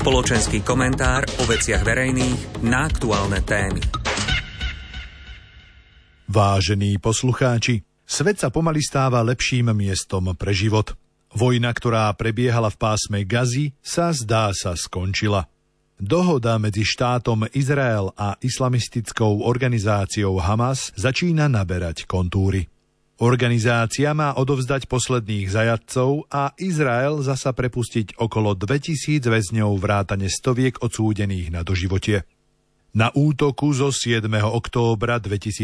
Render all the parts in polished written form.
Spoločenský komentár o veciach verejných na aktuálne témy. Vážení poslucháči, svet sa pomaly stáva lepším miestom pre život. Vojna, ktorá prebiehala v pásme Gazy, sa skončila. Dohoda medzi štátom Izrael a islamistickou organizáciou Hamas začína naberať kontúry. Organizácia má odovzdať posledných zajatcov a Izrael zasa prepustiť okolo 2000 väzňov vrátane stoviek odsúdených na doživotie. Na útoku zo 7. októbra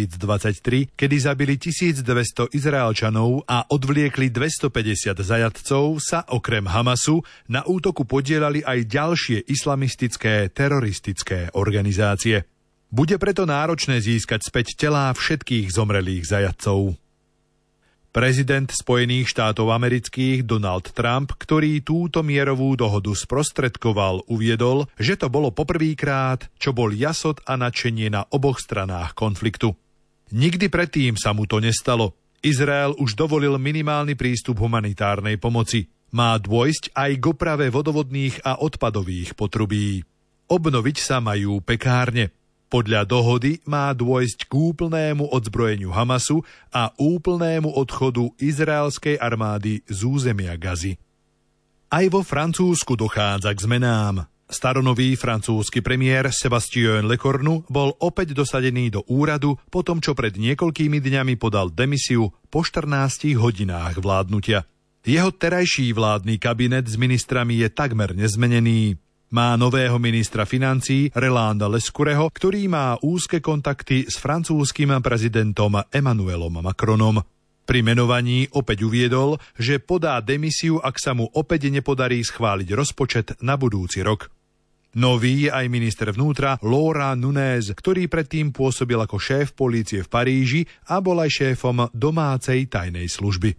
2023, kedy zabili 1200 Izraelčanov a odvliekli 250 zajatcov, sa okrem Hamasu na útoku podieľali aj ďalšie islamistické teroristické organizácie. Bude preto náročné získať späť telá všetkých zomrelých zajatcov. Prezident Spojených štátov amerických Donald Trump, ktorý túto mierovú dohodu sprostredkoval, uviedol, že to bolo poprvýkrát, čo bol jasot a nadšenie na oboch stranách konfliktu. Nikdy predtým sa mu to nestalo. Izrael už dovolil minimálny prístup humanitárnej pomoci. Má dôjsť aj k oprave vodovodných a odpadových potrubí. Obnoviť sa majú pekárne. Podľa dohody má dôjsť k úplnému odzbrojeniu Hamasu a úplnému odchodu izraelskej armády z územia Gazy. Aj vo Francúzsku dochádza k zmenám. Staronový francúzsky premiér Sébastien Lecornu bol opäť dosadený do úradu po tom, čo pred niekoľkými dňami podal demisiu po 14 hodinách vládnutia. Jeho terajší vládny kabinet s ministrami je takmer nezmenený. Má nového ministra financií Rolanda Lescureho, ktorý má úzke kontakty s francúzskym prezidentom Emmanuelom Macronom. Pri menovaní opäť uviedol, že podá demisiu, ak sa mu opäť nepodarí schváliť rozpočet na budúci rok. Nový je aj minister vnútra Laurent Nunez, ktorý predtým pôsobil ako šéf polície v Paríži a bol aj šéfom domácej tajnej služby.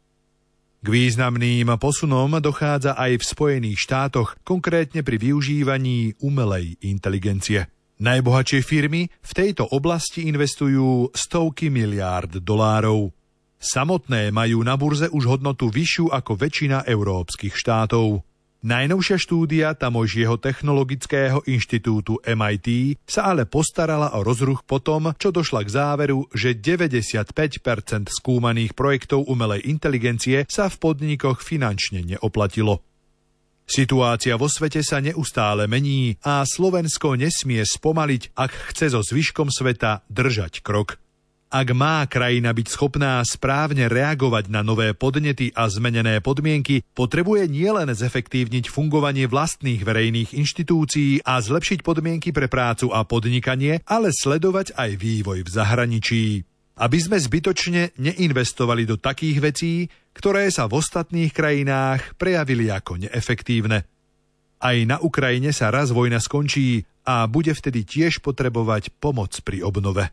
K významným posunom dochádza aj v Spojených štátoch, konkrétne pri využívaní umelej inteligencie. Najbohatšie firmy v tejto oblasti investujú stovky miliárd dolárov. Samotné majú na burze už hodnotu vyššiu ako väčšina európskych štátov. Najnovšia štúdia tamojšieho technologického inštitútu MIT sa ale postarala o rozruch po tom, čo došla k záveru, že 95% skúmaných projektov umelej inteligencie sa v podnikoch finančne neoplatilo. Situácia vo svete sa neustále mení a Slovensko nesmie spomaliť, ak chce so zvyškom sveta držať krok. Ak má krajina byť schopná správne reagovať na nové podnety a zmenené podmienky, potrebuje nielen zefektívniť fungovanie vlastných verejných inštitúcií a zlepšiť podmienky pre prácu a podnikanie, ale sledovať aj vývoj v zahraničí. Aby sme zbytočne neinvestovali do takých vecí, ktoré sa v ostatných krajinách prejavili ako neefektívne. Aj na Ukrajine sa raz vojna skončí a bude vtedy tiež potrebovať pomoc pri obnove.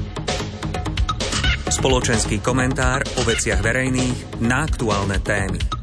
Spoločenský komentár o veciach verejných na aktuálne témy.